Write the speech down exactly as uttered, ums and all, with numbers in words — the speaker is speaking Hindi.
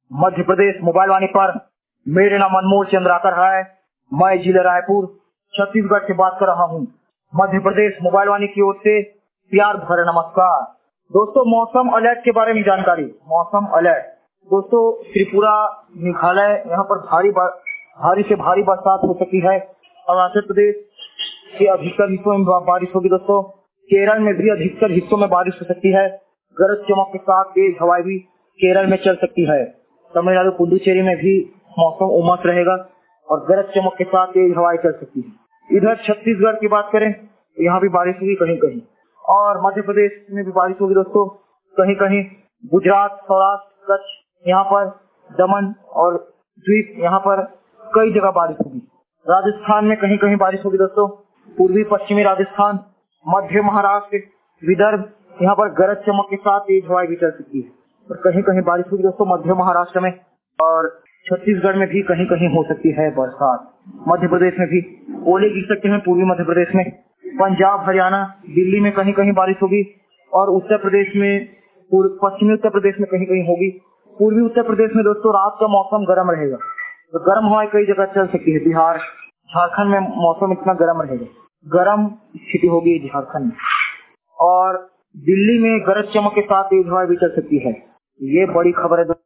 मध्य प्रदेश मोबाइल वाणी पर मेरे नाम अनमोल चंद्राकर है। मैं जिला रायपुर छत्तीसगढ़ से बात कर रहा हूँ। मध्य प्रदेश मोबाइल वाणी की ओर से प्यार भरा नमस्कार। दोस्तों, मौसम अलर्ट के बारे में जानकारी। मौसम अलर्ट दोस्तों, त्रिपुरा, मेघालय, यहाँ पर भारी भारी से भारी बरसात हो सकती है। अरुणाचल प्रदेश के अधिकतर हिस्सों में बारिश होगी। दोस्तों, केरल में भी अधिकतर हिस्सों में बारिश हो सकती है। गरज चमक के साथ तेज हवाएं भी केरल में चल सकती है। तमिलनाडु, पुडुचेरी में भी मौसम उमस रहेगा और गरज चमक के साथ तेज हवाएं चल सकती है। इधर छत्तीसगढ़ की बात करें तो यहाँ भी बारिश होगी कहीं कहीं, और मध्य प्रदेश में भी बारिश होगी। दोस्तों, कहीं कहीं गुजरात, सौराष्ट्र, कच्छ, यहाँ पर दमन और द्वीप, यहाँ पर कई जगह बारिश होगी। राजस्थान में कहीं कहीं बारिश होगी। दोस्तों, पूर्वी पश्चिमी राजस्थान, मध्य महाराष्ट्र, विदर्भ, यहाँ पर गरज चमक के साथ तेज हवाएं भी चल सकती है और कहीं कहीं बारिश होगी। दोस्तों, मध्य महाराष्ट्र में और छत्तीसगढ़ में भी कहीं कहीं हो सकती है बरसात। मध्य प्रदेश में भी ओले गिर सकते हैं। पूर्वी मध्य प्रदेश में, पंजाब, हरियाणा, दिल्ली में कहीं कहीं बारिश होगी और उत्तर प्रदेश में, पश्चिमी उत्तर प्रदेश में कहीं कहीं होगी। पूर्वी उत्तर प्रदेश में दोस्तों रात का मौसम गर्म रहेगा, तो गर्म हवाएं कई जगह चल सकती है। बिहार, झारखंड में मौसम इतना गर्म रहेगा, गर्म स्थिति होगी झारखंड में, और दिल्ली में गरज चमक के साथ तेज हवाएं भी चल सकती है। ये बड़ी खबर है।